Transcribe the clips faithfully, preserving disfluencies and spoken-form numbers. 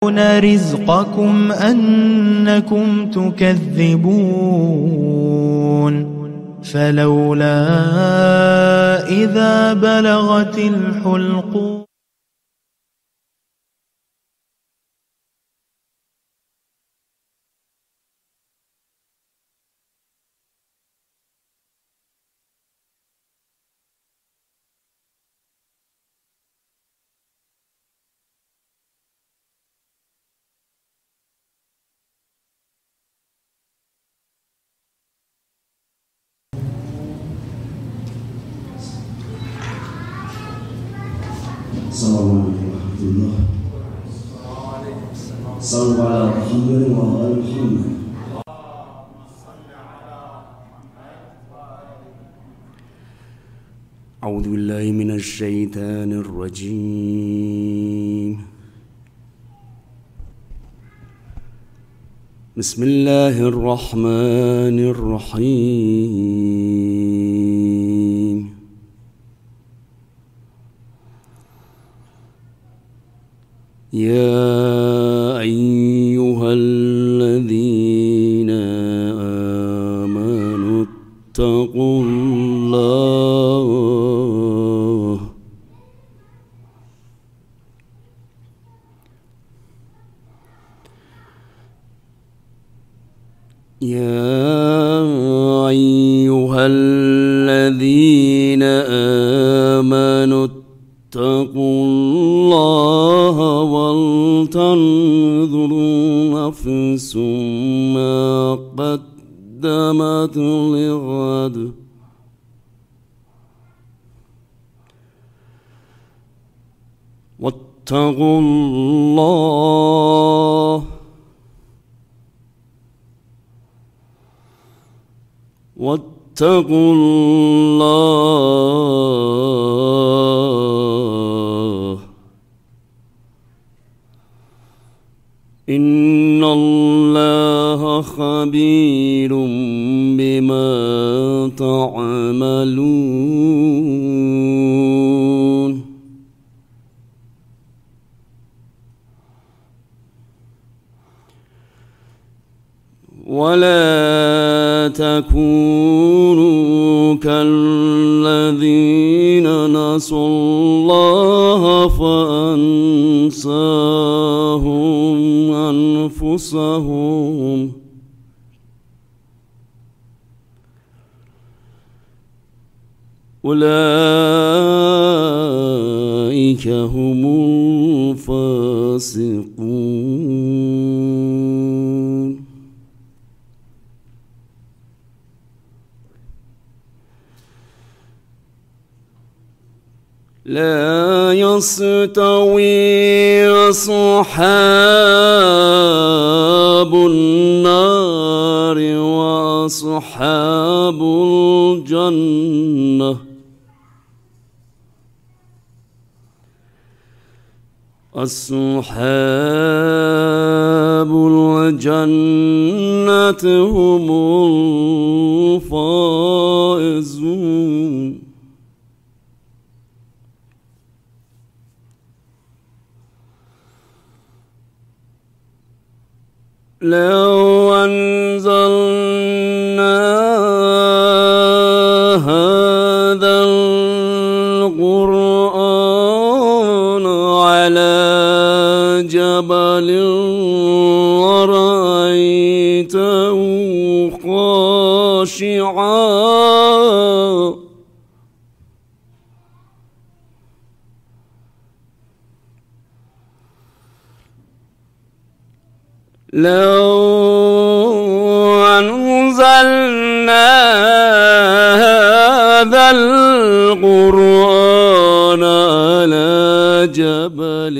رزقكم أنكم تكذبون فلولا إذا بلغت الحلقوم السلام عليكم ورحمة الله. صلوا على محمد وآل محمد. أعوذ بالله من الشيطان الرجيم. بسم الله الرحمن الرحيم. يا أيها الذين آمنوا اتقوا الله يا أيها الذين آمنوا اتقوا الله ولتنظر نفس ما قدمت لغد واتقوا الله واتقوا الله إن الله خبير بما تعملون. ولا تكونوا كالذين نسوا الله فأنساهم أنفسهم أولئك هم الفاسقون. لا يستوي أصحاب النار وأصحاب الجنة أصحاب الجنة هم الفائزون. لو أنزلنا هذا القرآن على جبل ورأيته خاشعا لو أنزلنا هذا القرآن على جبل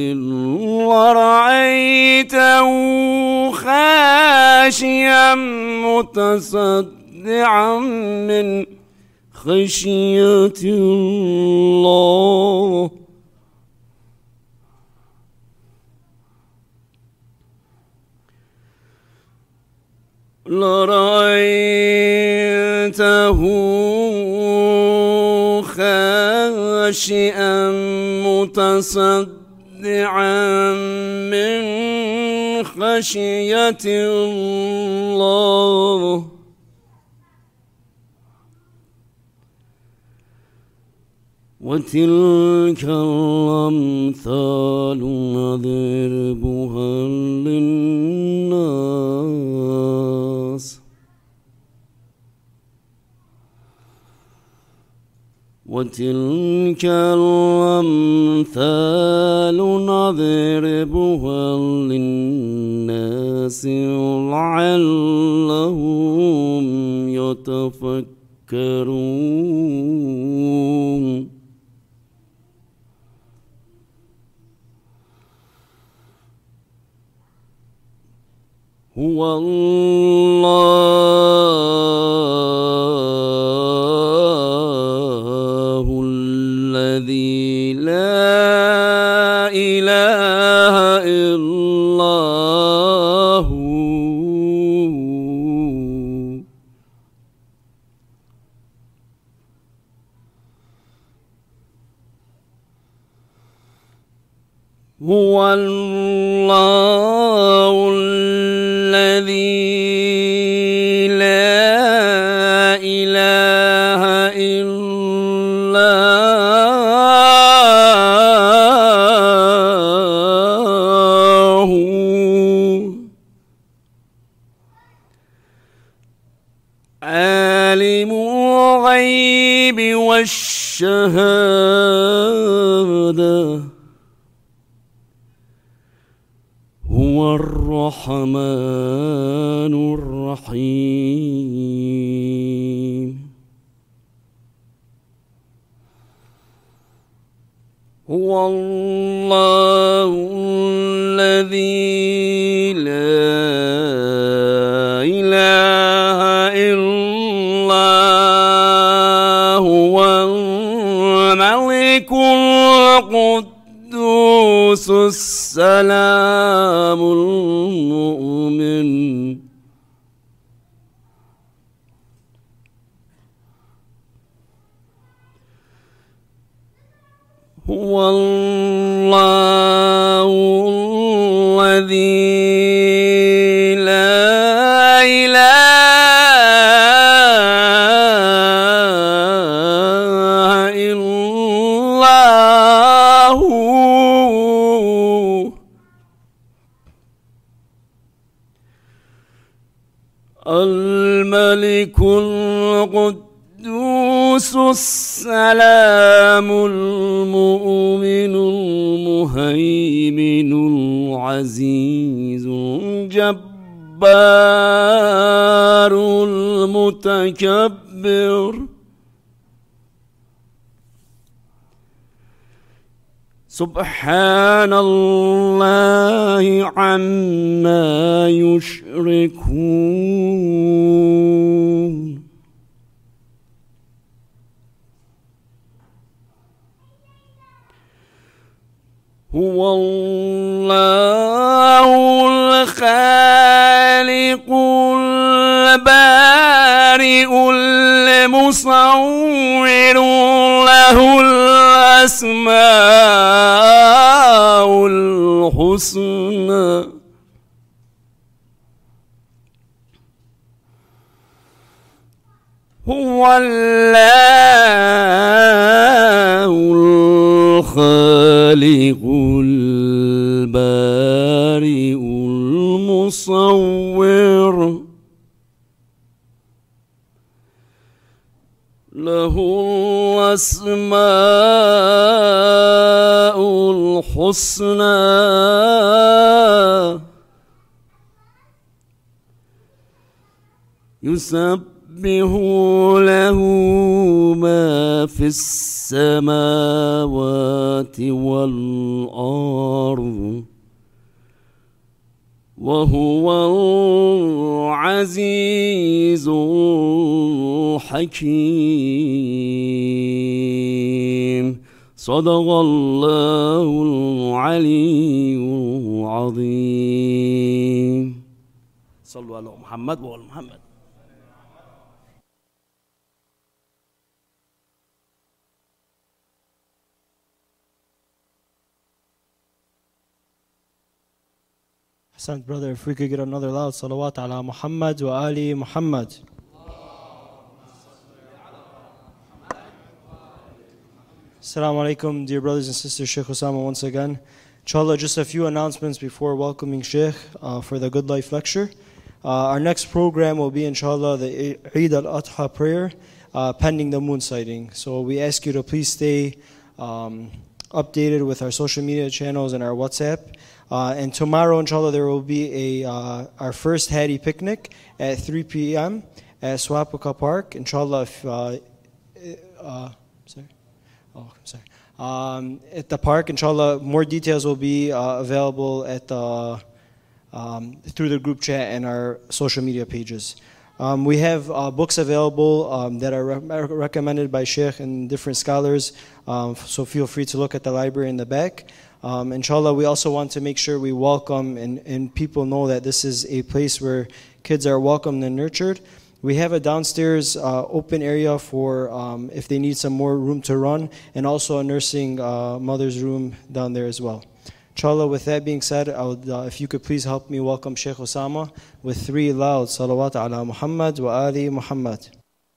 ورأيته خاشعا متصدعا من خشية الله لرأيته خاشعا متصدعا من خشية الله وتلك الأمثال نضربها للناس وتلك الأمثال نضربها للناس لعلهم يتفكرون هو الله الذي لا إله إلا هو هو الله الذي لا إله إلا هو عالم الغيب والشهادة هو الرحمن الرحيم هو الله الذي لا إله إلا هو الملك القدوس السلام المؤمن هو الله الذي لا إله إلا هو الملك القدوس السلام المؤمن المهيمن العزيز الجبار المتكبر سبحان الله عما يشركون هو الله الخالق البارئ المصور له الأسماء الحسنى هو الله الخالق البارئ المصور له الأسماء الحسنى يسبح له ما في السماوات والأرض وهو العزيز الحكيم صدق الله العلي العظيم. صلوا على محمد وعلى محمد. Ahsant, brother, if we could get another loud salawat ala Muhammad wa ali Muhammad. Assalamu alaikum, dear brothers and sisters, Sheikh Osama once again. Inshallah, just a few announcements before welcoming Sheikh uh, for the Good Life lecture. Uh, our next program will be, inshallah, the Eid al-Adha prayer, uh, pending the moon sighting. So we ask you to please stay um, updated with our social media channels and our WhatsApp. Uh, and tomorrow, inshallah, there will be a uh, our first Hadi picnic at three p.m. at Swapaka Park. Inshallah, if, uh, uh, sorry. Oh, I'm sorry. Um, at the park, inshallah, more details will be uh, available at the, um, through the group chat and our social media pages. Um, we have uh, books available um, that are re- recommended by Sheikh and different scholars, um, so feel free to look at the library in the back. Um, inshallah, we also want to make sure we welcome and, and people know that this is a place where kids are welcomed and nurtured. We have a downstairs uh, open area for um, if they need some more room to run, and also a nursing uh, mother's room down there as well. Inshallah, with that being said, I would, uh, if you could please help me welcome Sheikh Osama with three loud salawat ala Muhammad wa ali Muhammad.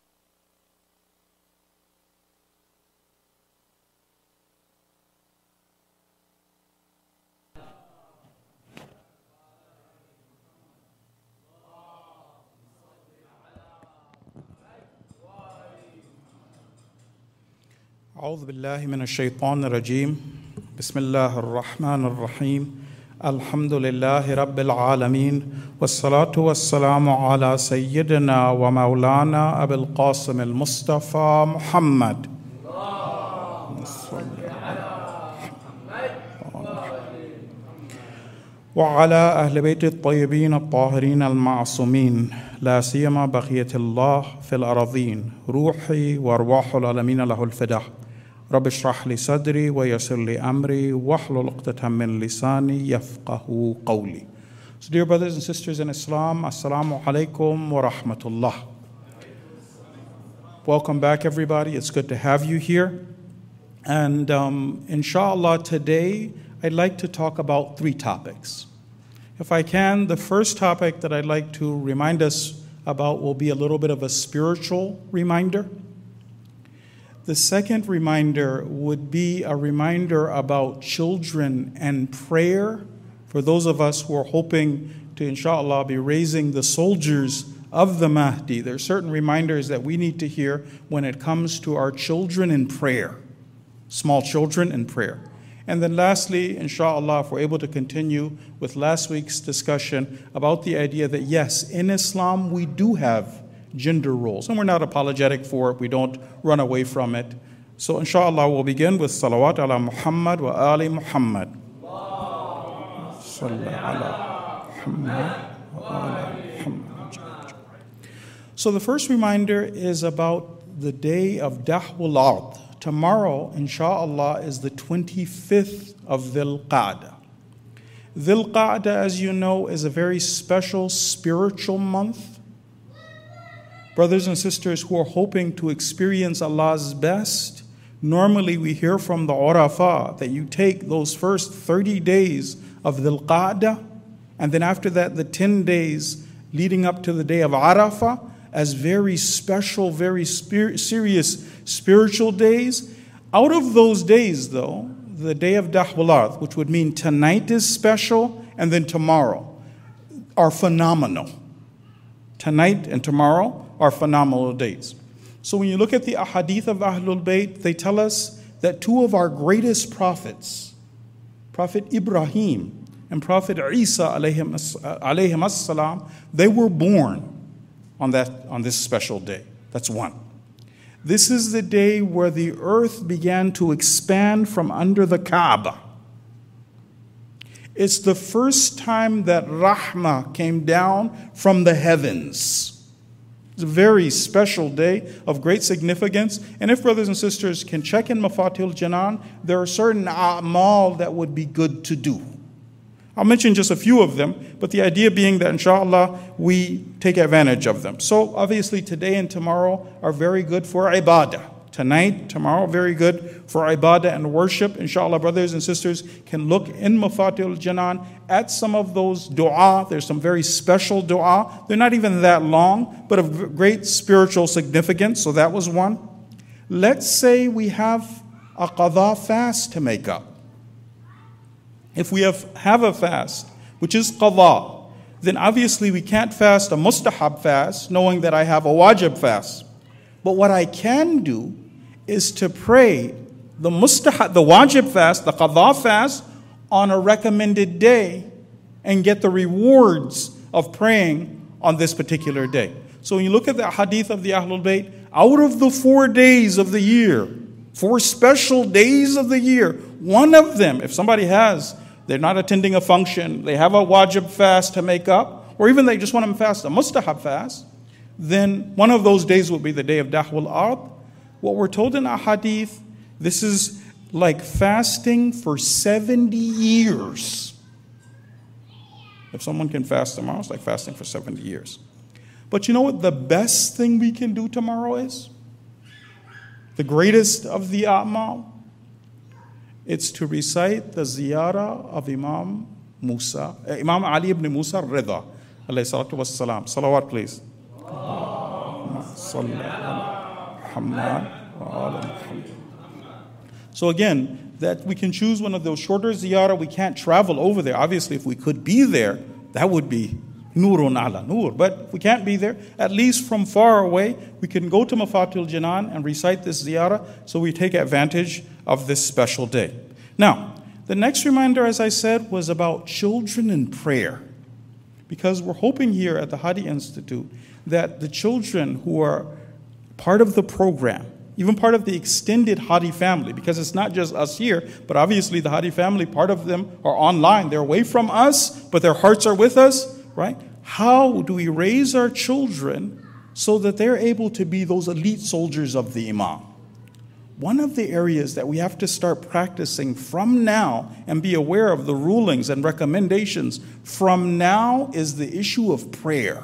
أعوذ بالله من الشيطان الرجيم بسم الله الرحمن الرحيم الحمد لله رب العالمين والصلاة والسلام على سيدنا ومولانا أبي القاسم المصطفى محمد وعلى أهل بيت الطيبين الطاهرين المعصومين لا سيما بقية الله في الأراضين روحي وأرواح العالمين له الفداء رب اشرح لي صدري ويسر لي أمري واحلل عقدة من لساني يفقهوا قولي. So dear brothers and sisters in Islam, Assalamu alaikum wa rahmatullah. Welcome back everybody, it's good to have you here. And um, inshallah today I'd like to talk about three topics. If I can, the first topic that I'd like to remind us about will be a little bit of a spiritual reminder. The second reminder would be a reminder about children and prayer for those of us who are hoping to, inshallah, be raising the soldiers of the Mahdi. There are certain reminders that we need to hear when it comes to our children in prayer, small children in prayer. And then lastly, inshallah, if we're able to continue with last week's discussion about the idea that yes, in Islam we do have gender roles, and we're not apologetic for it, we don't run away from it. So inshallah we'll begin with salawat ala Muhammad wa ali Muhammad. So the first reminder is about the day of Dahwul Ard. Tomorrow, inshallah, is the twenty-fifth of Dhul Qa'dah. Dhul Qa'dah, as you know, is a very special spiritual month. Brothers and sisters who are hoping to experience Allah's best, normally we hear from the Urafah that you take those first thirty days of Dhul Qa'dah, and then after that the ten days leading up to the day of Arafah as very special, very spir- serious spiritual days. Out of those days, though, the day of Dahwul Ard, which would mean tonight is special and then tomorrow, are phenomenal. Tonight and tomorrow are phenomenal days. So when you look at the ahadith of Ahlul Bayt, they tell us that two of our greatest prophets, Prophet Ibrahim and Prophet Isa alayhim as-salam, they were born on that on this special day. That's one. This is the day where the earth began to expand from under the Kaaba. It's the first time that Rahmah came down from the heavens. It's a very special day of great significance. And if brothers and sisters can check in Mafatihul Janan, there are certain a'mal that would be good to do. I'll mention just a few of them, but the idea being that inshallah we take advantage of them. So obviously today and tomorrow are very good for ibadah, tonight, tomorrow, very good for ibadah and worship. Inshallah, brothers and sisters can look in Mafatihul Jinan at some of those dua. There's some very special dua. They're not even that long, but of great spiritual significance. So that was one. Let's say we have a qadha fast to make up. If we have, have a fast, which is qadha, then obviously we can't fast a mustahab fast, knowing that I have a wajib fast. But what I can do is to pray the mustahab, the wajib fast, the qadha fast, on a recommended day and get the rewards of praying on this particular day. So when you look at the hadith of the Ahlul Bayt, out of the four days of the year, four special days of the year, one of them, if somebody has, they're not attending a function, they have a wajib fast to make up, or even they just want to fast a mustahab fast, then one of those days will be the day of Dahwul Ard. What we're told in a hadith, this is like fasting for seventy years. If someone can fast tomorrow, it's like fasting for seventy years. But you know what the best thing we can do tomorrow is? The greatest of the a'mal? It's to recite the ziyarah of Imam Musa, uh, Imam Ali ibn Musa Rida, alayhi salatu wassalam. Salawat, please. So again, that we can choose one of those shorter ziyarah. We can't travel over there. Obviously, if we could be there, that would be nurun ala nur. But if we can't be there, at least from far away, we can go to Mafatihul Jinan and recite this ziyarah, so we take advantage of this special day. Now, the next reminder, as I said, was about children in prayer. Because we're hoping here at the Hadi Institute that the children who are part of the program, even part of the extended Hadi family, because it's not just us here, but obviously the Hadi family, part of them are online. They're away from us, but their hearts are with us, right? How do we raise our children so that they're able to be those elite soldiers of the Imam? One of the areas that we have to start practicing from now and be aware of the rulings and recommendations from now is the issue of prayer.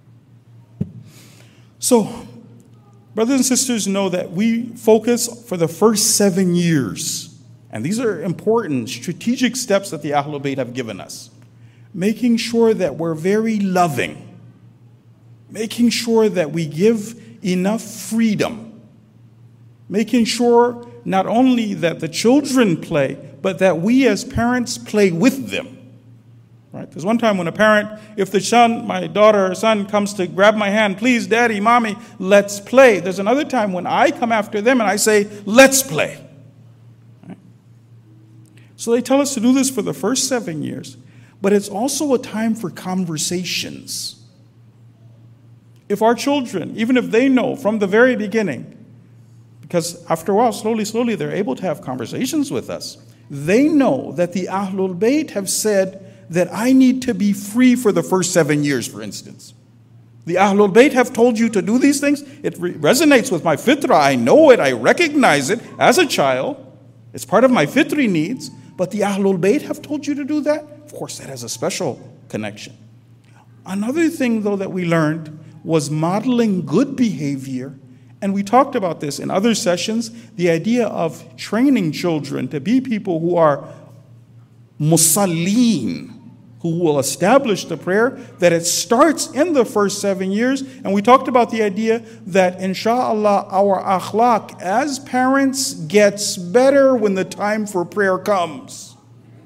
So, brothers and sisters know that we focus for the first seven years. And these are important strategic steps that the Ahlul Bayt have given us. Making sure that we're very loving. Making sure that we give enough freedom. Making sure not only that the children play, but that we as parents play with them. Right? There's one time when a parent, if the son, my daughter or son comes to grab my hand, please, daddy, mommy, let's play. There's another time when I come after them and I say, let's play. Right? So they tell us to do this for the first seven years. But it's also a time for conversations. If our children, even if they know from the very beginning, because after a while, slowly, slowly, they're able to have conversations with us, they know that the Ahlul Bayt have said that I need to be free for the first seven years, for instance. The Ahlul Bayt have told you to do these things. It re- resonates with my fitrah. I know it. I recognize it as a child. It's part of my fitri needs. But the Ahlul Bayt have told you to do that. Of course, that has a special connection. Another thing, though, that we learned was modeling good behavior. And we talked about this in other sessions, the idea of training children to be people who are musallin, who will establish the prayer, that it starts in the first seven years. And we talked about the idea that, inshallah, our akhlaq as parents gets better when the time for prayer comes.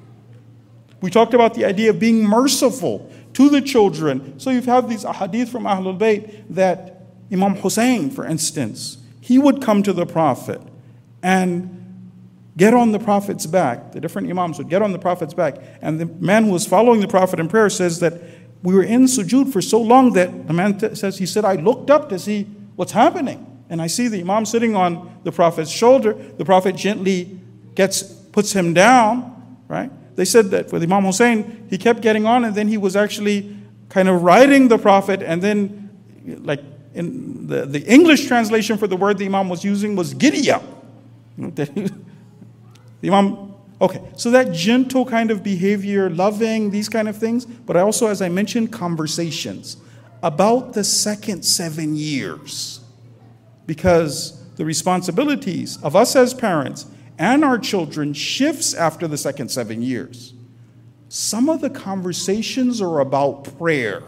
We talked about the idea of being merciful to the children. So you have these ahadith from Ahlul Bayt that Imam Hussein, for instance, he would come to the Prophet and get on the Prophet's back. The different Imams would get on the Prophet's back. And the man who was following the Prophet in prayer says that we were in sujood for so long that the man t- says, he said, I looked up to see what's happening. And I see the Imam sitting on the Prophet's shoulder. The Prophet gently gets, puts him down, right? They said that with Imam Hussein, he kept getting on and then he was actually kind of riding the Prophet, and then like in the, the English translation for the word the Imam was using was giddy up. The Imam, okay, so that gentle kind of behavior, loving, these kind of things, but also, as I mentioned, conversations about the second seven years. Because the responsibilities of us as parents and our children shifts after the second seven years. Some of the conversations are about prayer.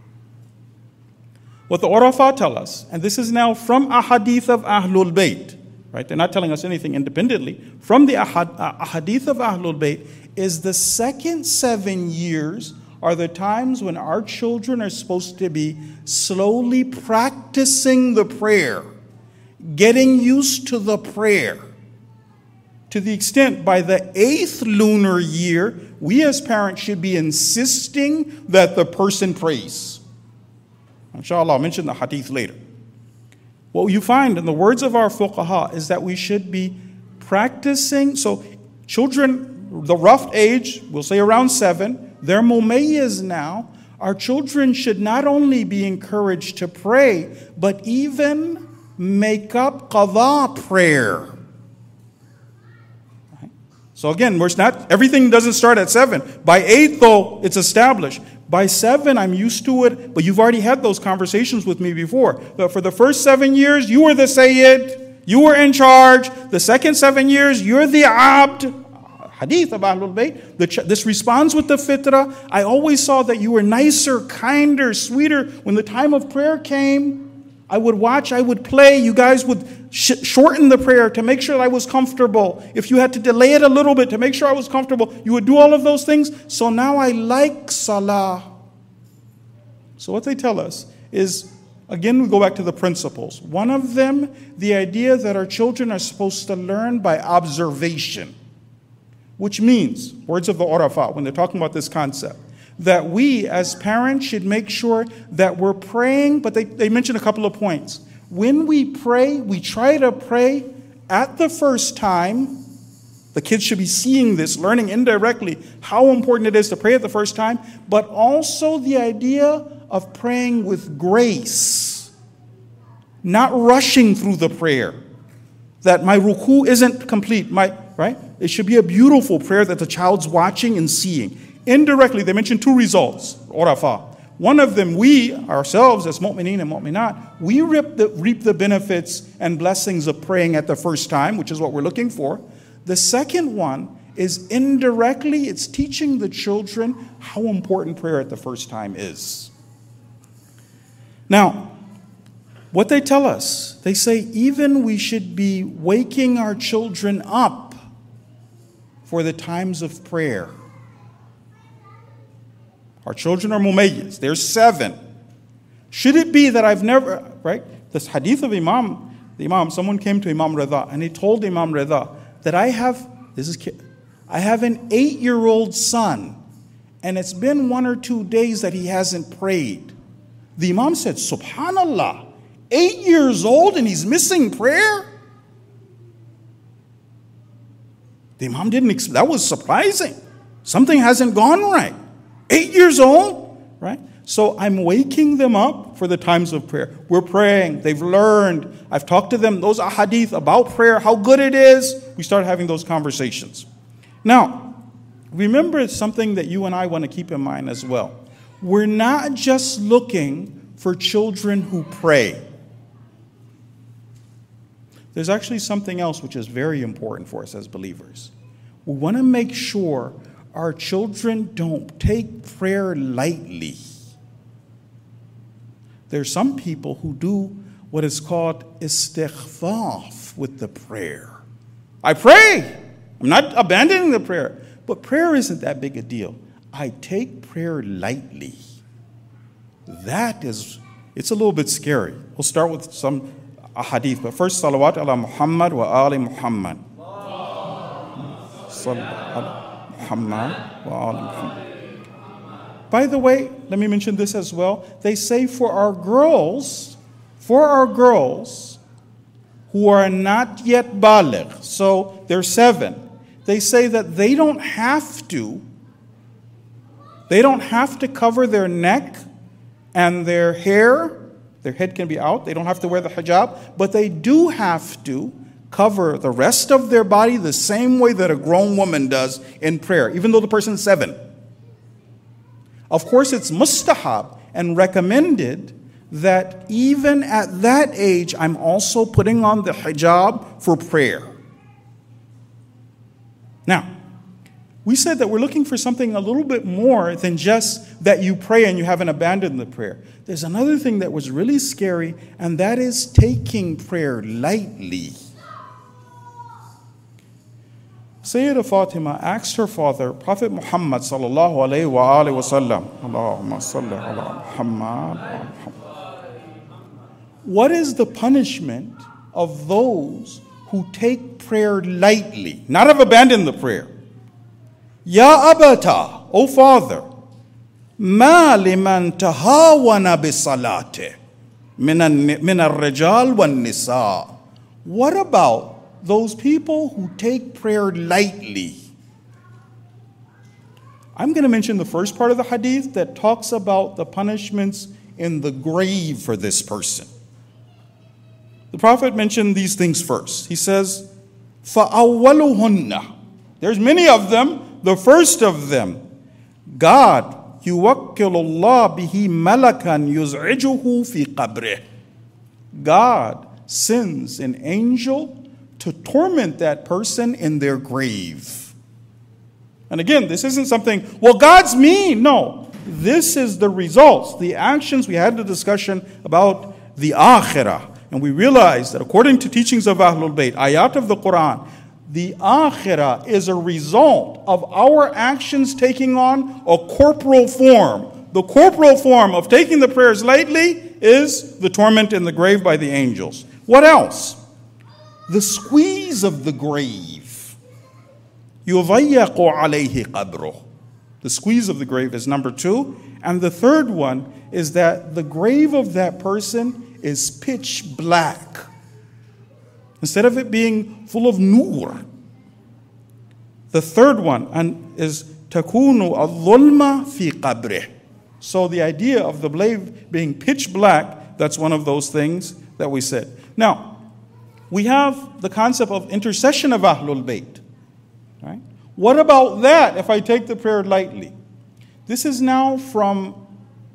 What the Urafa tell us, and this is now from a hadith of Ahlul Bayt, right? They're not telling us anything independently. From the ahadith of Ahlul Bayt is the second seven years are the times when our children are supposed to be slowly practicing the prayer, getting used to the prayer. To the extent by the eighth lunar year, we as parents should be insisting that the person prays. Inshallah, I'll mention the hadith later. What you find in the words of our fuqaha is that we should be practicing. So children, the rough age, we'll say around seven, they're mumayyiz now. Our children should not only be encouraged to pray, but even make up qadha prayer. So again, we're not, everything doesn't start at seven. By eight, though, it's established. By seven, I'm used to it, but you've already had those conversations with me before. But for the first seven years, you were the Sayyid, you were in charge. The second seven years, you're the Abd. Hadith of Ahlul Bayt. This responds with the fitrah. I always saw that you were nicer, kinder, sweeter. When the time of prayer came, I would watch, I would play. You guys would sh- shorten the prayer to make sure that I was comfortable. If you had to delay it a little bit to make sure I was comfortable, you would do all of those things. So now I like salah. So what they tell us is, again, we go back to the principles. One of them, the idea that our children are supposed to learn by observation, which means, words of the Urafa, when they're talking about this concept, that we as parents should make sure that we're praying, but they, they mention a couple of points. When we pray, we try to pray at the first time. The kids should be seeing this, learning indirectly how important it is to pray at the first time, but also the idea of praying with grace, not rushing through the prayer. That my ruku isn't complete, my right? It should be a beautiful prayer that the child's watching and seeing. Indirectly, they mention two results, Urafa. One of them, we ourselves as mu'mineen and mu'minat, we reap the, reap the benefits and blessings of praying at the first time, which is what we're looking for. The second one is indirectly, it's teaching the children how important prayer at the first time is. Now, what they tell us, they say even we should be waking our children up for the times of prayer. Our children are mumayyiz. They're seven. Should it be that I've never, right? This hadith of Imam, the Imam, someone came to Imam Rida and he told Imam Rida that I have, this is, I have an eight-year-old son and it's been one or two days that he hasn't prayed. The Imam said, Subhanallah, eight years old and he's missing prayer? The Imam didn't, that was surprising. Something hasn't gone right. Eight years old, right? So I'm waking them up for the times of prayer. We're praying. They've learned. I've talked to them, those ahadith about prayer, how good it is. We start having those conversations. Now, remember something that you and I want to keep in mind as well. We're not just looking for children who pray. There's actually something else which is very important for us as believers. We want to make sure our children don't take prayer lightly. There's some people who do what is called istighfaf with the prayer. I pray. I'm not abandoning the prayer. But prayer isn't that big a deal. I take prayer lightly. That is, it's a little bit scary. We'll start with some hadith. But first, salawat ala Muhammad wa ali Muhammad. By the way, let me mention this as well. They say for our girls, for our girls who are not yet baligh, so they're seven, they say that they don't have to, they don't have to cover their neck and their hair. Their head can be out. They don't have to wear the hijab, but they do have to cover the rest of their body the same way that a grown woman does in prayer, even though the person's seven. Of course, it's mustahab and recommended that even at that age, I'm also putting on the hijab for prayer. Now, we said that we're looking for something a little bit more than just that you pray and you haven't abandoned the prayer. There's another thing that was really scary, and that is taking prayer lightly. Sayyidah Fatima asked her father, Prophet Muhammad sallallahu alayhi wa alayhi wa sallam, Allahumma salli ala Muhammad. What is the punishment of those who take prayer lightly, not have abandoned the prayer? Ya abata, O father, ma liman tahawana bisalate min al-rijal wan nisa. What about those people who take prayer lightly? I'm going to mention the first part of the hadith that talks about the punishments in the grave for this person. The Prophet mentioned these things first. He says, فَأَوَّلُهُنَّ. There's many of them. The first of them, God, يُوَكِّلُ اللَّهِ بِهِ مَلَكًا يُزْعِجُهُ فِي قَبْرِهِ. God sends an angel to torment that person in their grave. And again, this isn't something, well, God's mean. No, this is the results, the actions. We had the discussion about the akhirah. And we realized that according to teachings of Ahlul Bayt, ayat of the Quran, the akhirah is a result of our actions taking on a corporal form. The corporal form of taking the prayers lightly is the torment in the grave by the angels. What else? The squeeze of the grave. يُضَيَّقُ عَلَيْهِ قَبْرُهُ. The squeeze of the grave is number two. And the third one is that the grave of that person is pitch black. Instead of it being full of nur. The third one is takunu al-dhulma fi qabrih. So the idea of the grave being pitch black, that's one of those things that we said. Now, we have the concept of intercession of Ahlul Bayt. Right? What about that if I take the prayer lightly? This is now from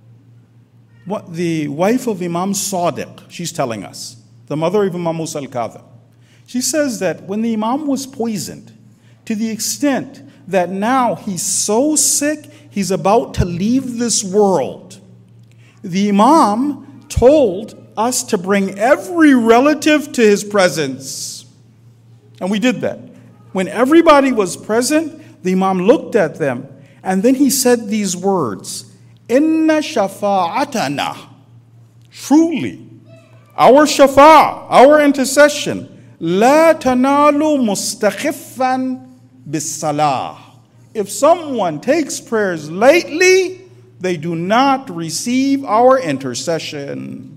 what the wife of Imam Sadiq, she's telling us, the mother of Imam Musa al-Kadhim. She says that when the Imam was poisoned, to the extent that now he's so sick, he's about to leave this world, the Imam told us to bring every relative to his presence. And we did that. When everybody was present, the Imam looked at them, and then he said these words, Inna shafa'atana. Truly, our shafa', our intercession, La tanalu mustakhifan bis-salah. If someone takes prayers lightly, they do not receive our intercession.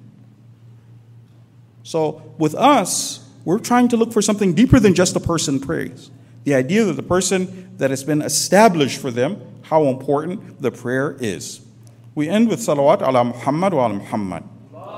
So with us, we're trying to look for something deeper than just a person prays. The idea that the person that has been established for them, how important the prayer is. We end with salawat ala Muhammad wa ala Muhammad.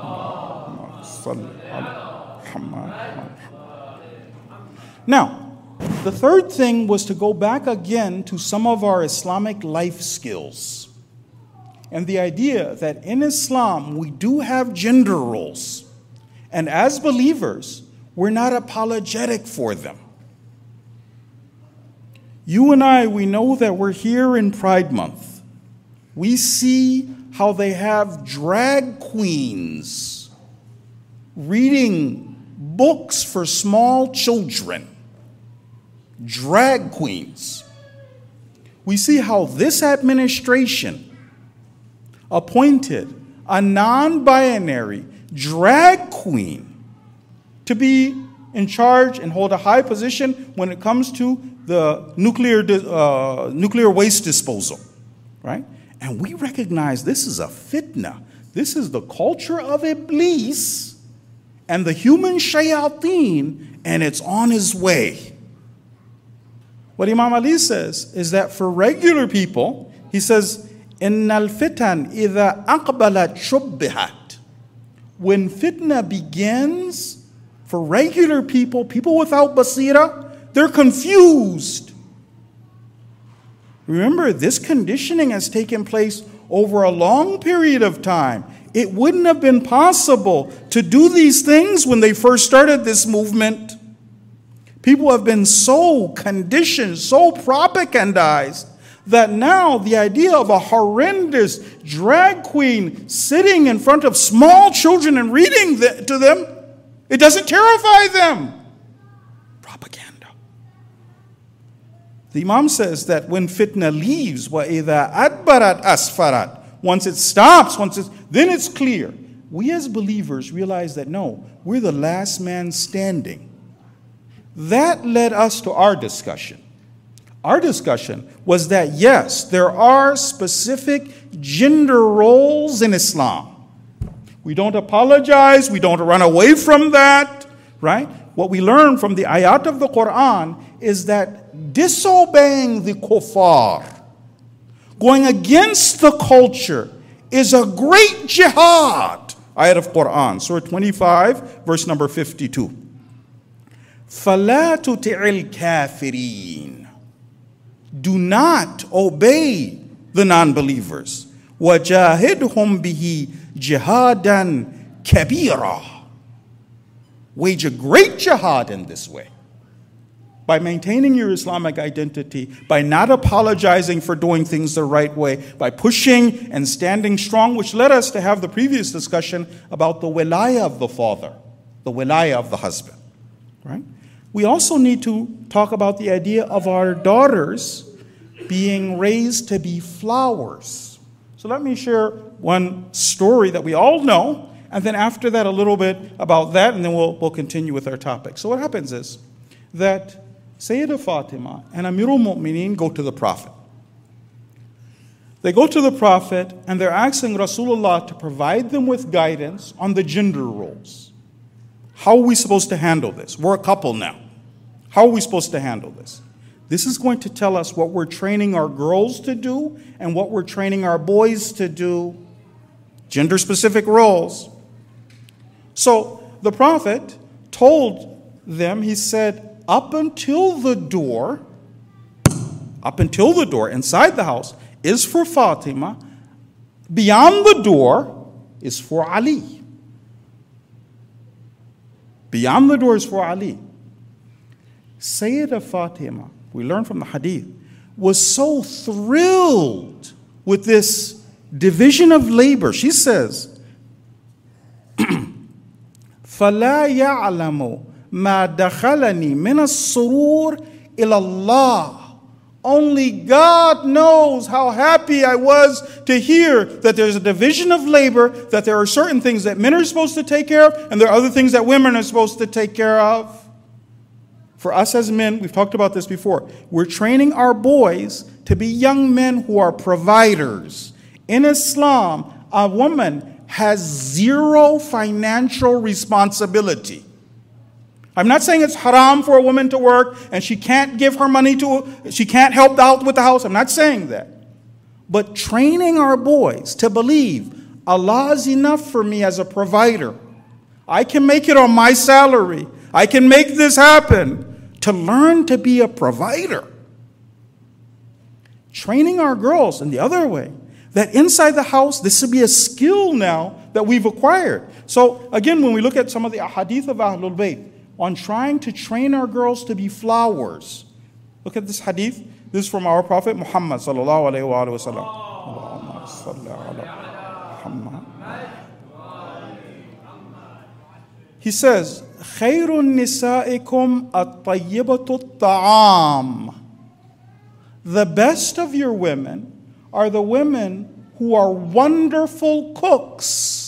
Now, the third thing was to go back again to some of our Islamic life skills. And the idea that in Islam we do have gender roles. And as believers, we're not apologetic for them. You and I, we know that we're here in Pride Month. We see how they have drag queens reading books for small children. Drag queens. We see how this administration appointed a non-binary drag queen to be in charge and hold a high position when it comes to the nuclear uh, nuclear waste disposal, right? And we recognize this is a fitna. This is the culture of Iblis and the human shayateen, and it's on its way. What Imam Ali says is that for regular people, he says, Innal fitan idha aqbalat shubbihat. When fitna begins, for regular people, people without basira, they're confused. Remember, this conditioning has taken place over a long period of time. It wouldn't have been possible to do these things when they first started this movement. People have been so conditioned, so propagandized, that now the idea of a horrendous drag queen sitting in front of small children and reading the, to them, it doesn't terrify them. Propaganda. The Imam says that when fitna leaves, وَإِذَا أَدْبَرَتْ أَسْفَرَتْ, once it stops, once it's, then it's clear. We as believers realize that no, we're the last man standing. That led us to our discussion. Our discussion was that yes, there are specific gender roles in Islam. We don't apologize, we don't run away from that, right? What we learn from the ayat of the Quran is that disobeying the kuffar, going against the culture, is a great jihad. Ayat of Quran, Surah twenty-five, verse number fifty-two. فَلَا تُطِعِ الْكَافِرِينَ. Do not obey the non-believers. وَجَاهِدْهُمْ بِهِ جِهَادًا كَبِيرًا. Wage a great jihad in this way. By maintaining your Islamic identity, by not apologizing for doing things the right way, by pushing and standing strong, which led us to have the previous discussion about the wilayah of the father, the wilayah of the husband, right? We also need to talk about the idea of our daughters being raised to be flowers. So let me share one story that we all know, and then after that a little bit about that, and then we'll, we'll continue with our topic. So what happens is that Sayyidah Fatima and Amirul Mu'mineen go to the Prophet. They go to the Prophet and they're asking Rasulullah to provide them with guidance on the gender roles. How are we supposed to handle this? We're a couple now. How are we supposed to handle this? This is going to tell us what we're training our girls to do and what we're training our boys to do. Gender-specific roles. So the Prophet told them, he said, up until the door, up until the door inside the house is for Fatima. Beyond the door is for Ali. Beyond the door is for Ali. Sayyidah Fatima, we learn from the hadith, was so thrilled with this division of labor. She says, فَلَا يَعْلَمُ مَا دَخَلَنِي مِنَ السُّرُورِ إِلَى اللَّهِ. Only God knows how happy I was to hear that there's a division of labor, that there are certain things that men are supposed to take care of, and there are other things that women are supposed to take care of. For us as men, we've talked about this before, we're training our boys to be young men who are providers. In Islam, a woman has zero financial responsibility. I'm not saying it's haram for a woman to work and she can't give her money to, she can't help out with the house. I'm not saying that. But training our boys to believe Allah is enough for me as a provider. I can make it on my salary. I can make this happen. To learn to be a provider. Training our girls in the other way. That inside the house, this should be a skill now that we've acquired. So again, when we look at some of the ahadith of Ahlul Bayt, on trying to train our girls to be flowers. Look at this hadith. This is from our Prophet Muhammad sallallahu alaihi wasallam. He says, خَيْرُ النِّسَائِكُمْ الطَّيِّبَةُ الطَّعَامِ. The best of your women are the women who are wonderful cooks.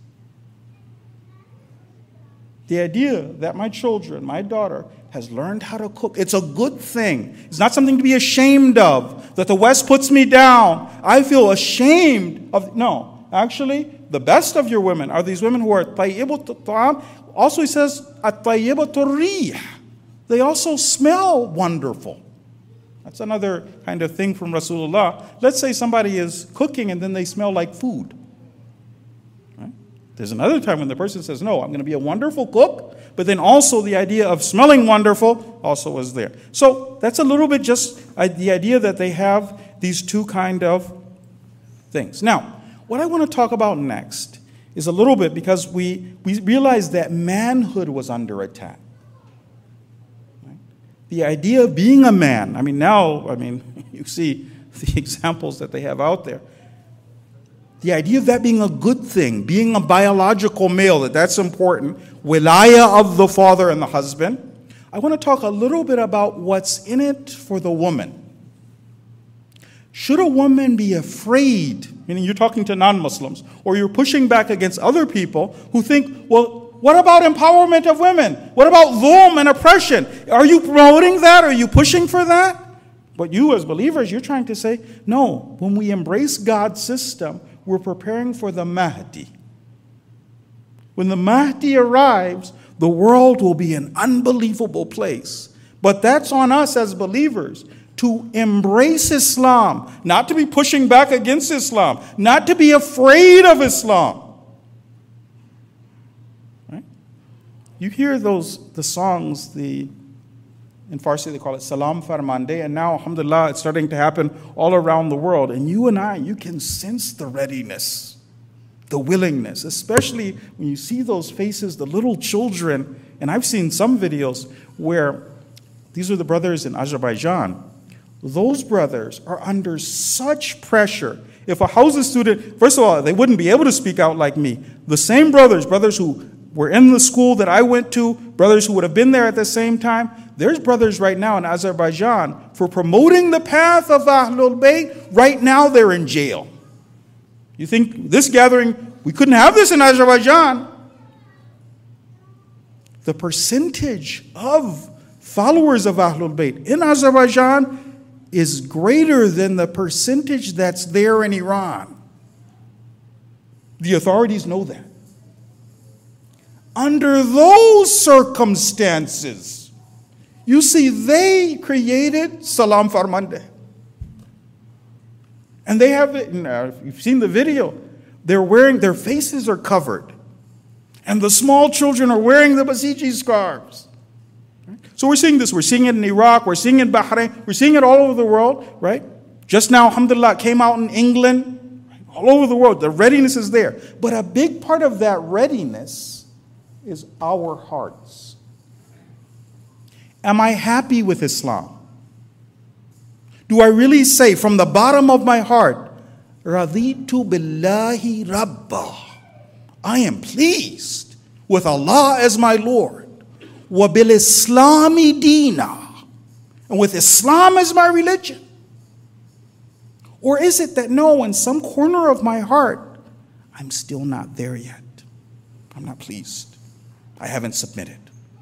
The idea that my children, my daughter, has learned how to cook, it's a good thing. It's not something to be ashamed of, that the West puts me down. I feel ashamed of. No, actually, the best of your women are these women who are tayyibut ta'am. Also, he says, at-tayyibatu rih. They also smell wonderful. That's another kind of thing from Rasulullah. Let's say somebody is cooking and then they smell like food. There's another time when the person says, no, I'm going to be a wonderful cook, but then also the idea of smelling wonderful also is there. So that's a little bit just uh, the idea that they have these two kind of things. Now, what I want to talk about next is a little bit because we, we realized that manhood was under attack. Right? The idea of being a man, I mean, now, I mean, you see the examples that they have out there. The idea of that being a good thing, being a biological male, that that's important, wilaya of the father and the husband. I want to talk a little bit about what's in it for the woman. Should a woman be afraid, meaning you're talking to non-Muslims, or you're pushing back against other people who think, well, what about empowerment of women? What about dhulm and oppression? Are you promoting that? Are you pushing for that? But you as believers, you're trying to say, no, when we embrace God's system, we're preparing for the Mahdi. When the Mahdi arrives, the world will be an unbelievable place. But that's on us as believers to embrace Islam, not to be pushing back against Islam, not to be afraid of Islam. Right? You hear those the songs, the in Farsi they call it Salam Farmande, and now, alhamdulillah, it's starting to happen all around the world. And you and I, you can sense the readiness, the willingness, especially when you see those faces, the little children. And I've seen some videos where these are the brothers in Azerbaijan. Those brothers are under such pressure. If a Hausa student, first of all, they wouldn't be able to speak out like me. The same brothers, brothers who were in the school that I went to, brothers who would have been there at the same time, there's brothers right now in Azerbaijan for promoting the path of Ahlul Bayt. Right now they're in jail. You think this gathering, we couldn't have this in Azerbaijan. The percentage of followers of Ahlul Bayt in Azerbaijan is greater than the percentage that's there in Iran. The authorities know that. Under those circumstances, you see, they created Salam Farmande. And they have it, now, if you've seen the video, they're wearing, their faces are covered. And the small children are wearing the Basiji scarves. So we're seeing this. We're seeing it in Iraq. We're seeing it in Bahrain. We're seeing it all over the world, right? Just now, alhamdulillah, it came out in England. Right? All over the world. The readiness is there. But a big part of that readiness is our hearts. Am I happy with Islam? Do I really say from the bottom of my heart, Raditu billahi rabba, I am pleased with Allah as my Lord. Wa bil Islami dina, and with Islam as my religion? Or is it that no, in some corner of my heart, I'm still not there yet? I'm not pleased. I haven't submitted.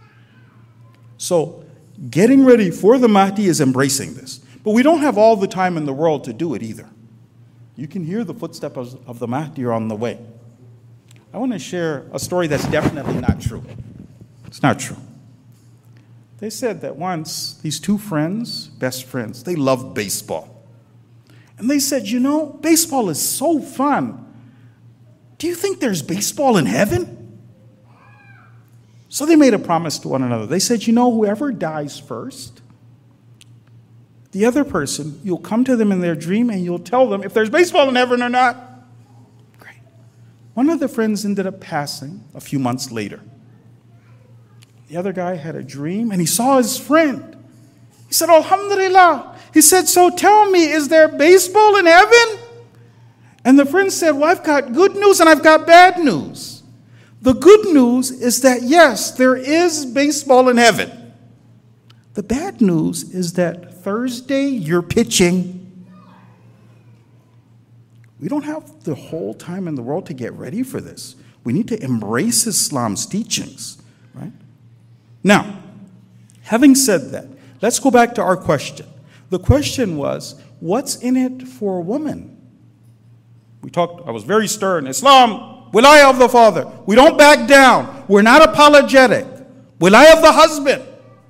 So, getting ready for the Mahdi is embracing this. But we don't have all the time in the world to do it either. You can hear the footsteps of the Mahdi are on the way. I want to share a story that's definitely not true. It's not true. They said that once, these two friends, best friends, they loved baseball. And they said, you know, baseball is so fun. Do you think there's baseball in heaven? So they made a promise to one another. They said, you know, whoever dies first, the other person, you'll come to them in their dream and you'll tell them if there's baseball in heaven or not. Great. One of the friends ended up passing a few months later. The other guy had a dream and he saw his friend. He said, Alhamdulillah. He said, so tell me, is there baseball in heaven? And the friend said, well, I've got good news and I've got bad news. The good news is that, yes, there is baseball in heaven. The bad news is that Thursday you're pitching. We don't have the whole time in the world to get ready for this. We need to embrace Islam's teachings, right? Now, having said that, let's go back to our question. The question was, what's in it for a woman? We talked, I was very stern. Islam, wilayah of the father. We don't back down. We're not apologetic. Wilayah of the husband.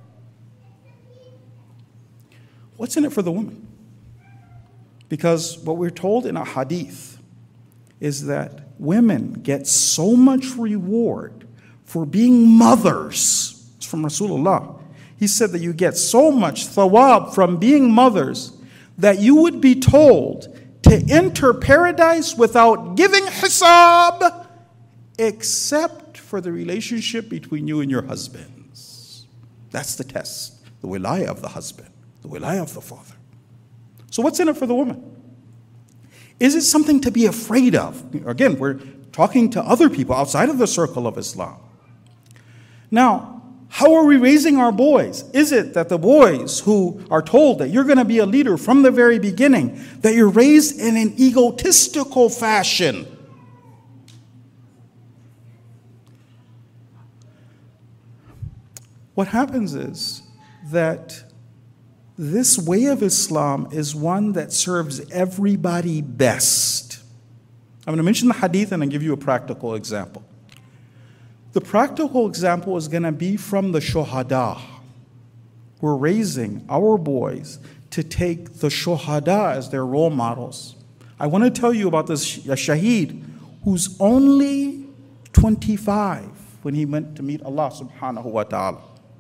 What's in it for the woman? Because what we're told in a hadith is that women get so much reward for being mothers. It's from Rasulullah. He said that you get so much thawab from being mothers that you would be told to enter paradise without giving hisab except for the relationship between you and your husbands. That's the test. The wilayah of the husband, the wilayah of the father. So what's in it for the woman? Is it something to be afraid of? Again, we're talking to other people outside of the circle of Islam. Now, how are we raising our boys? Is it that the boys who are told that you're going to be a leader from the very beginning, that you're raised in an egotistical fashion? What happens is that this way of Islam is one that serves everybody best. I'm going to mention the hadith and then give you a practical example. The practical example is going to be from the shuhada. We're raising our boys to take the shuhada as their role models. I want to tell you about this shaheed who's only twenty-five when he went to meet Allah subhanahu wa ta'ala.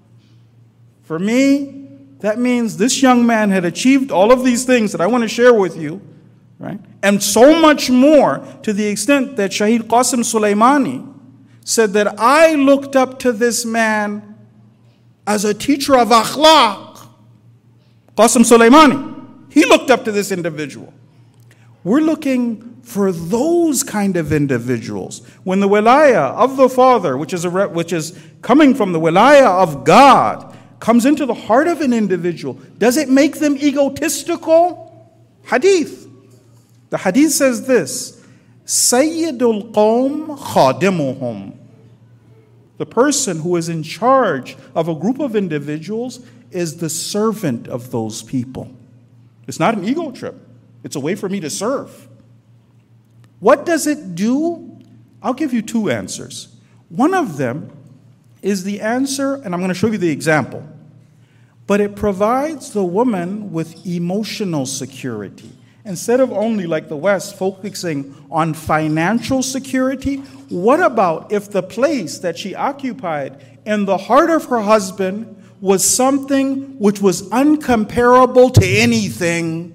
For me, that means this young man had achieved all of these things that I want to share with you, right? And so much more, to the extent that Shaheed Qasim Sulaimani said that I looked up to this man as a teacher of akhlaq. Qasim Sulaimani, he looked up to this individual. We're looking for those kind of individuals. When the wilayah of the father, which is, a, which is coming from the wilayah of God, comes into the heart of an individual, does it make them egotistical? Hadith. The hadith says this, Sayyidul Qawm khadimuhum. The person who is in charge of a group of individuals is the servant of those people. It's not an ego trip. It's a way for me to serve. What does it do? I'll give you two answers. One of them is the answer, and I'm going to show you the example. But it provides the woman with emotional security. Instead of only, like the West, focusing on financial security, what about if the place that she occupied in the heart of her husband was something which was uncomparable to anything?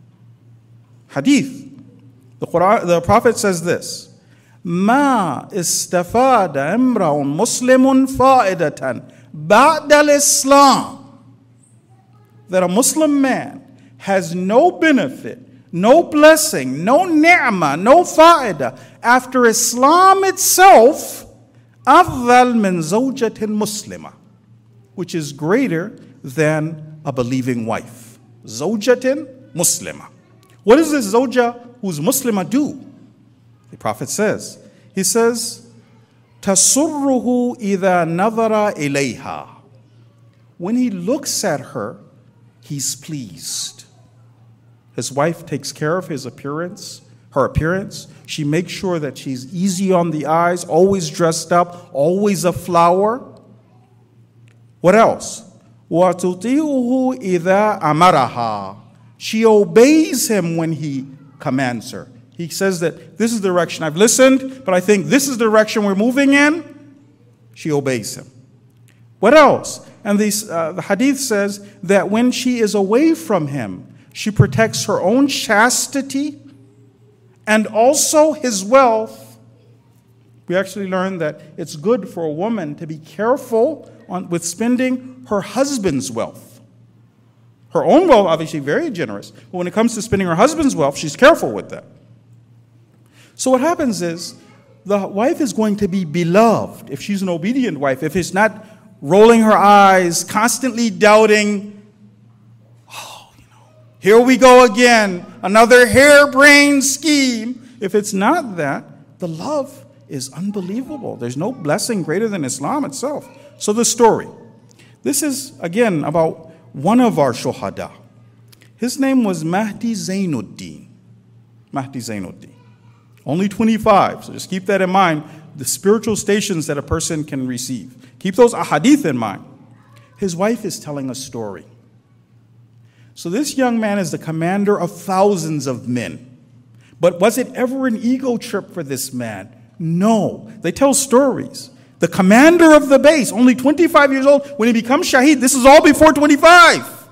Hadith. The Quran, the Prophet says this, Ma istafada imra'un muslimun fa'idatan ba'da al-Islam. That a Muslim man has no benefit, no blessing, no ni'mah, no fa'idah after Islam itself, afdal min zawjatin muslima, which is greater than a believing wife. Zawjatin muslima. What does this zawja who's muslima do? The Prophet says, he says, tasurruhu idha nadhara ilayha. When he looks at her, he's pleased. His wife takes care of his appearance, her appearance. She makes sure that she's easy on the eyes, always dressed up, always a flower. What else? وَتُطِيعُهُ إِذَا أَمَرَهَا. She obeys him when he commands her. He says that this is the direction I've listened, but I think this is the direction we're moving in. She obeys him. What else? And these, uh, the hadith says that when she is away from him, she protects her own chastity and also his wealth. We actually learned that it's good for a woman to be careful on, with spending her husband's wealth. Her own wealth, obviously very generous, but when it comes to spending her husband's wealth, she's careful with that. So what happens is, the wife is going to be beloved if she's an obedient wife, if it's not rolling her eyes, constantly doubting, oh, you know, here we go again, another harebrained scheme. If it's not that, the love is unbelievable. There's no blessing greater than Islam itself. So the story. This is, again, about one of our shuhada. His name was Mahdi Zainuddin. Mahdi Zainuddin. Only twenty-five, so just keep that in mind, the spiritual stations that a person can receive. Keep those ahadith in mind. His wife is telling a story. So this young man is the commander of thousands of men. But was it ever an ego trip for this man? No. They tell stories. The commander of the base, only twenty-five years old, when he becomes shaheed, this is all before twenty-five.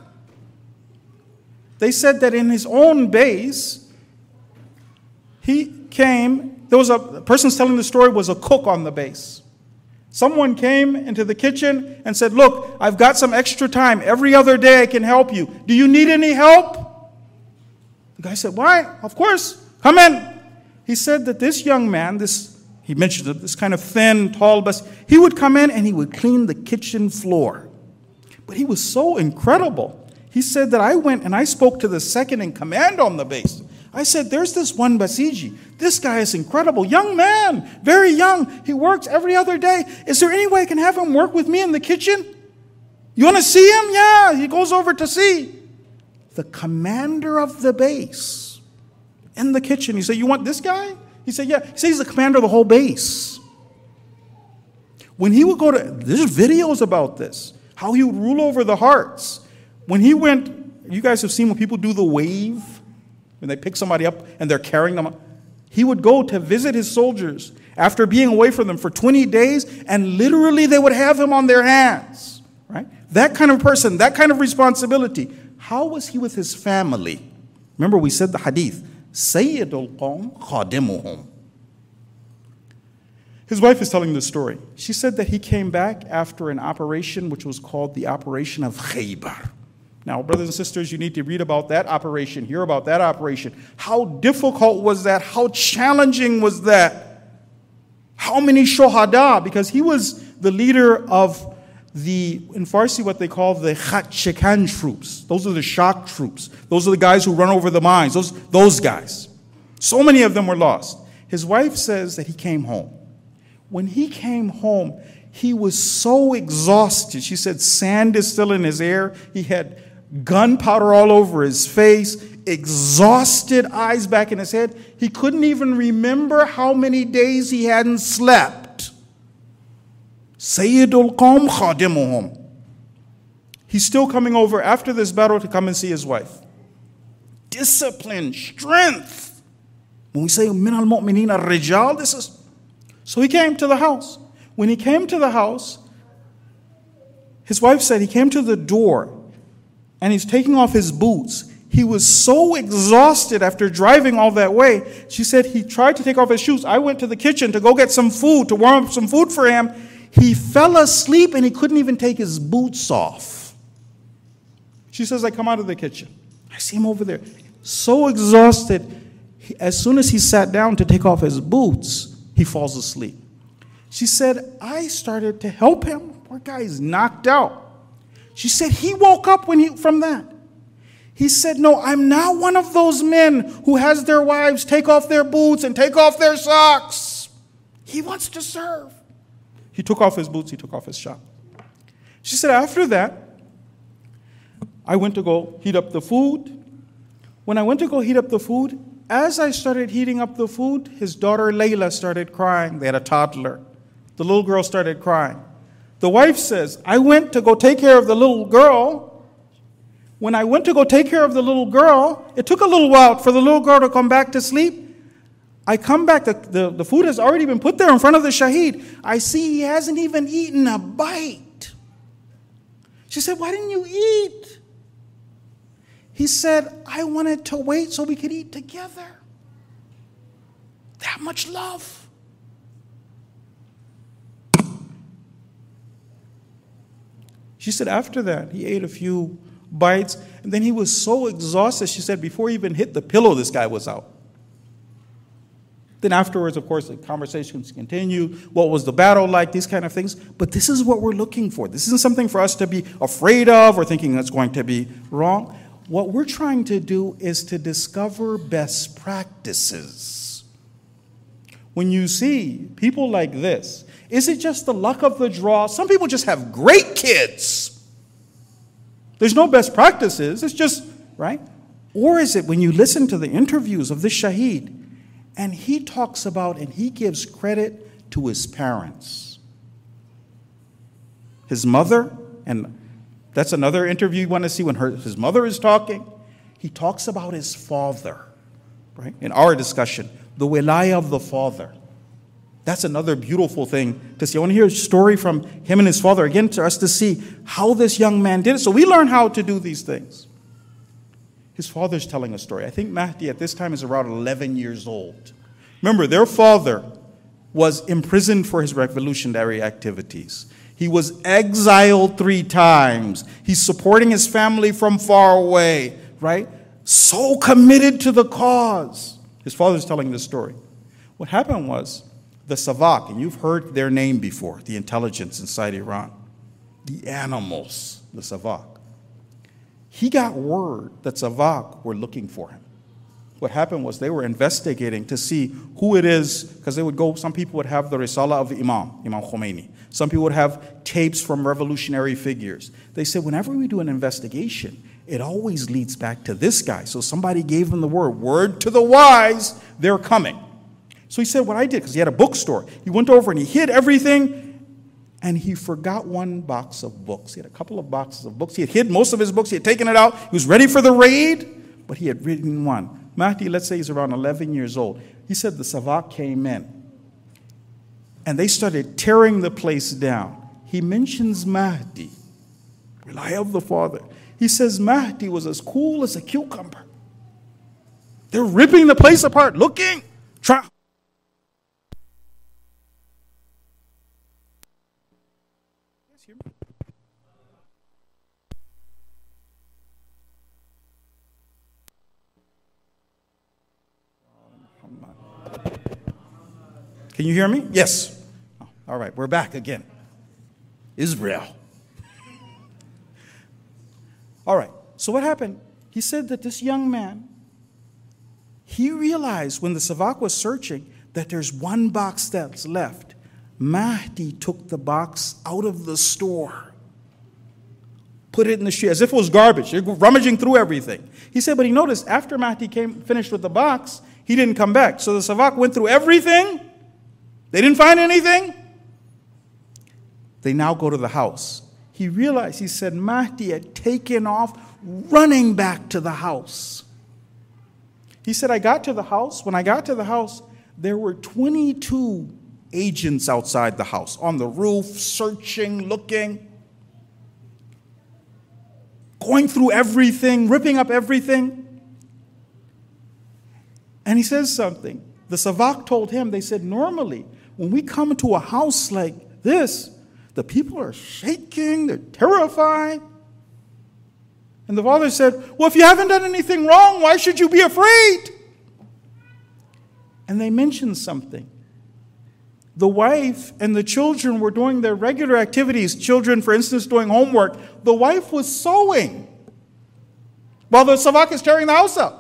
They said that in his own base, he came there was a, the person's telling the story was a cook on the base. Someone came into the kitchen and said, look, I've got some extra time. Every other day I can help you. Do you need any help? The guy said, why? Of course. Come in. He said that this young man, this he mentioned it, this kind of thin, tall, but he would come in and he would clean the kitchen floor. But he was so incredible. He said that I went and I spoke to the second in command on the base. I said, there's this one Basiji. This guy is incredible. Young man, very young. He works every other day. Is there any way I can have him work with me in the kitchen? You want to see him? Yeah, he goes over to see. The commander of the base in the kitchen. He said, you want this guy? He said, yeah. He said, he's the commander of the whole base. When he would go to, there's videos about this, how he would rule over the hearts. When he went, you guys have seen when people do the wave, when they pick somebody up and they're carrying them up. He would go to visit his soldiers after being away from them for twenty days, and literally they would have him on their hands. Right? That kind of person, that kind of responsibility. How was he with his family? Remember we said the hadith, Sayyidul Qawm Khadimuhum. His wife is telling the story. She said that he came back after an operation which was called the Operation of Khaybar. Now, brothers and sisters, you need to read about that operation, hear about that operation. How difficult was that? How challenging was that? How many shohada? Because he was the leader of the, in Farsi, what they call the Khat Shekan troops. Those are the shock troops. Those are the guys who run over the mines. Those, those guys. So many of them were lost. His wife says that he came home. When he came home, he was so exhausted. She said sand is still in his hair. He had gunpowder all over his face, exhausted, eyes back in his head. He couldn't even remember how many days he hadn't slept. Sayyidul Qawm Khadimuhum. He's still coming over after this battle to come and see his wife. Discipline, strength. When we say min al mu'mineen al rijal, this is. So he came to the house. When he came to the house, his wife said he came to the door and he's taking off his boots. He was so exhausted after driving all that way. She said he tried to take off his shoes. I went to the kitchen to go get some food, to warm up some food for him. He fell asleep and he couldn't even take his boots off. She says, I come out of the kitchen. I see him over there. So exhausted. He, as soon as he sat down to take off his boots, he falls asleep. She said, I started to help him. Poor guy is knocked out. She said he woke up when he from that. He said, no, I'm now one of those men who has their wives take off their boots and take off their socks. He wants to serve. He took off his boots, he took off his sock. She said, after that, I went to go heat up the food. When I went to go heat up the food, as I started heating up the food, his daughter Layla started crying. They had a toddler. The little girl started crying. The wife says, I went to go take care of the little girl. When I went to go take care of the little girl, it took a little while for the little girl to come back to sleep. I come back, the, the, the food has already been put there in front of the shaheed. I see he hasn't even eaten a bite. She said, why didn't you eat? He said, I wanted to wait so we could eat together. That much love. She said after that, he ate a few bites, and then he was so exhausted, she said, before he even hit the pillow, this guy was out. Then afterwards, of course, the conversations continue. What was the battle like? These kind of things. But this is what we're looking for. This isn't something for us to be afraid of or thinking that's going to be wrong. What we're trying to do is to discover best practices. When you see people like this, is it just the luck of the draw? Some people just have great kids. There's no best practices. It's just, right? Or is it when you listen to the interviews of this shaheed, and he talks about and he gives credit to his parents. His mother, and that's another interview you want to see when her, his mother is talking. He talks about his father, right? In our discussion, the wilaya of the father. That's another beautiful thing to see. I want to hear a story from him and his father, again, to us to see how this young man did it. So we learn how to do these things. His father's telling a story. I think Mahdi at this time is around eleven years old. Remember, their father was imprisoned for his revolutionary activities. He was exiled three times. He's supporting his family from far away, right? So committed to the cause. His father's telling this story. What happened was the Savak, and you've heard their name before, the intelligence inside Iran, the animals, the Savak. He got word that Savak were looking for him. What happened was they were investigating to see who it is, because they would go, some people would have the Risala of the Imam, Imam Khomeini. Some people would have tapes from revolutionary figures. They said, whenever we do an investigation, it always leads back to this guy. So somebody gave him the word, word to the wise, they're coming. So he said what I did, because he had a bookstore. He went over and he hid everything, and he forgot one box of books. He had a couple of boxes of books. He had hid most of his books. He had taken it out. He was ready for the raid, but he had written one. Mahdi, let's say he's around eleven years old. He said the Savak came in, and they started tearing the place down. He mentions Mahdi, rely of the father. He says Mahdi was as cool as a cucumber. They're ripping the place apart, looking, trying. Can you hear me? Yes. Oh, all right, we're back again. Israel. All right, so what happened? He said that this young man, he realized when the Savak was searching that there's one box that's left. Mahdi took the box out of the store, put it in the street as if it was garbage. They're rummaging through everything. He said, but he noticed after Mahdi came finished with the box, he didn't come back. So the Savak went through everything. They didn't find anything. They now go to the house. He realized, he said, Mahdi had taken off, running back to the house. He said, I got to the house. When I got to the house, there were twenty-two agents outside the house, on the roof, searching, looking, going through everything, ripping up everything. And he says something. The Savak told him, they said, normally, when we come to a house like this, the people are shaking, they're terrified. And the father said, well, if you haven't done anything wrong, why should you be afraid? And they mentioned something. The wife and the children were doing their regular activities. Children, for instance, doing homework. The wife was sewing while the Savak is tearing the house up.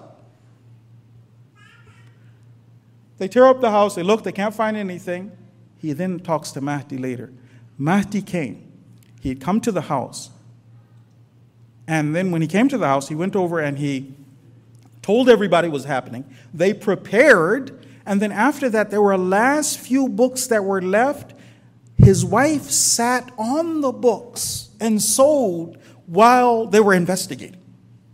They tear up the house, they look, they can't find anything. He then talks to Mahdi later. Mahdi came. He had come to the house. And then when he came to the house, he went over and he told everybody what was happening. They prepared, and then after that, there were last few books that were left. His wife sat on the books and sewed while they were investigating.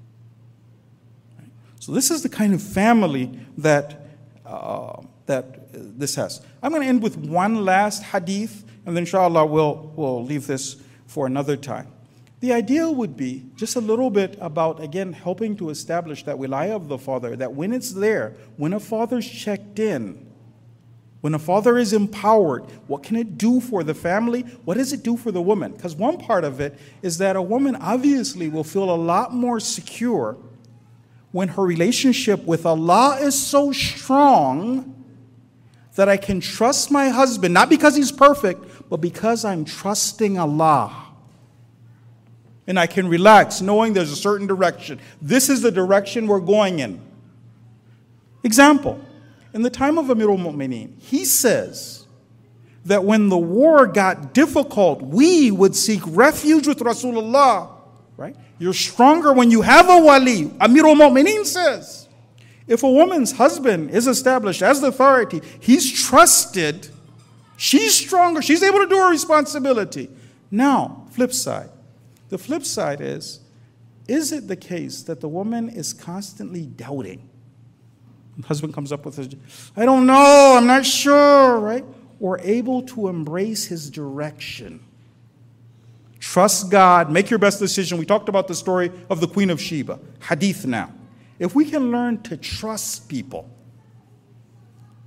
So this is the kind of family that Uh, that this has. I'm going to end with one last hadith, and then inshallah we'll, we'll leave this for another time. The idea would be just a little bit about, again, helping to establish that wilayah of the father, that when it's there, when a father's checked in, when a father is empowered, what can it do for the family? What does it do for the woman? Because one part of it is that a woman obviously will feel a lot more secure when her relationship with Allah is so strong that I can trust my husband, not because he's perfect, but because I'm trusting Allah. And I can relax knowing there's a certain direction. This is the direction we're going in. Example, in the time of Amirul Mu'mineen, he says that when the war got difficult, we would seek refuge with Rasulullah, right? You're stronger when you have a wali. Amirul Mu'mineen says, if a woman's husband is established as the authority, he's trusted, she's stronger, she's able to do her responsibility. Now, flip side. The flip side is, is it the case that the woman is constantly doubting? The husband comes up with his, I don't know, I'm not sure, right? Or able to embrace his direction. Trust God, make your best decision. We talked about the story of the Queen of Sheba. Hadith now. If we can learn to trust people,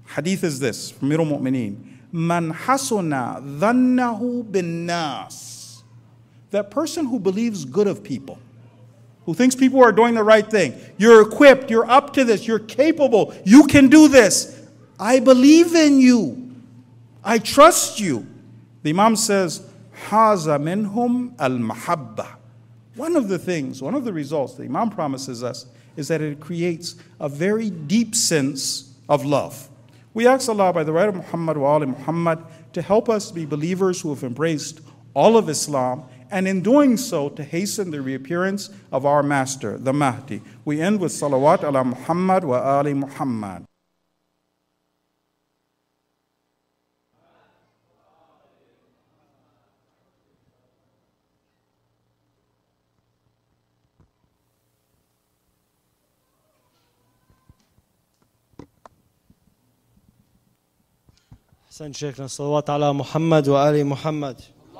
Hadith is this from Amir al-Mu'mineen. Man hasuna dhannahu bin nas. That person who believes good of people, who thinks people are doing the right thing. You're equipped, you're up to this, you're capable, you can do this. I believe in you. I trust you. The Imam says, Haza minhum al-mahabba. One of the things, one of the results the Imam promises us is that it creates a very deep sense of love. We ask Allah by the right of Muhammad wa ali Muhammad to help us be believers who have embraced all of Islam, and in doing so to hasten the reappearance of our master, the Mahdi. We end with salawat ala Muhammad wa ali Muhammad. Send Shaykhna salawat ala Muhammad wa ali Muhammad.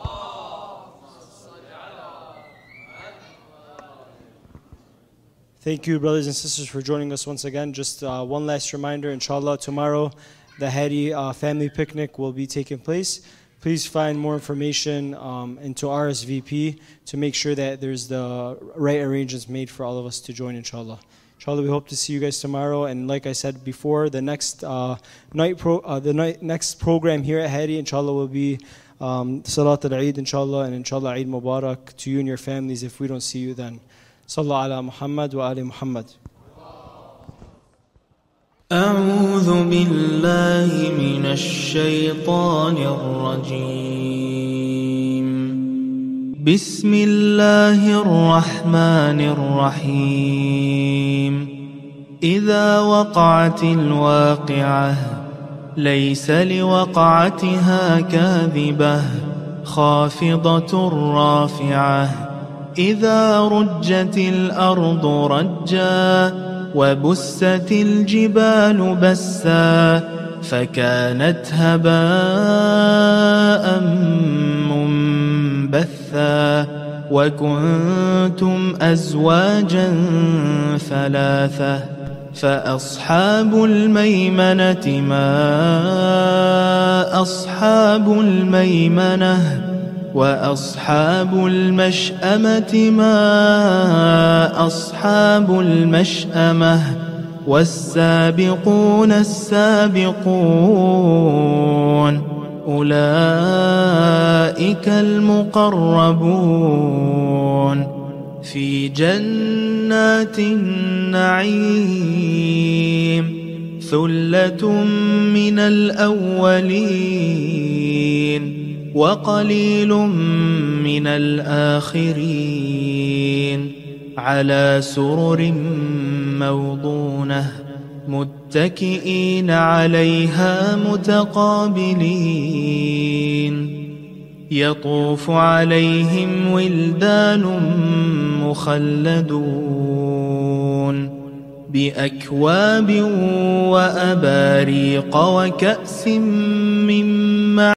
Thank you, brothers and sisters, for joining us once again. Just uh, one last reminder, inshallah, tomorrow the Hadi uh, family picnic will be taking place. Please find more information um, into R S V P to make sure that there's the right arrangements made for all of us to join, inshallah. Inshallah, we hope to see you guys tomorrow. And like I said before, the next uh, night pro uh, the night next program here at Hadi, inshallah, will be um, Salat al-Eid, inshallah, and inshallah, Eid Mubarak to you and your families if we don't see you then. صلى على محمد وآل محمد. أعوذ بالله من الشيطان الرجيم. بسم الله الرحمن الرحيم. إذا وقعت الواقعة ليس لوقعتها كاذبة خافضة رافعة إذا رجت الأرض رجا وبست الجبال بسا فكانت هباء منبثا وكنتم أزواجا ثلاثة فأصحاب الميمنة ما أصحاب الميمنة وأصحاب المشأمة ما أصحاب المشأمة والسابقون السابقون أولئك المقربون في جنات النعيم ثلة من الأولين وقليل من الآخرين على سرر موضونة متكئين عليها متقابلين يطوف عليهم ولدان مخلدون بأكواب وأباريق وكأس من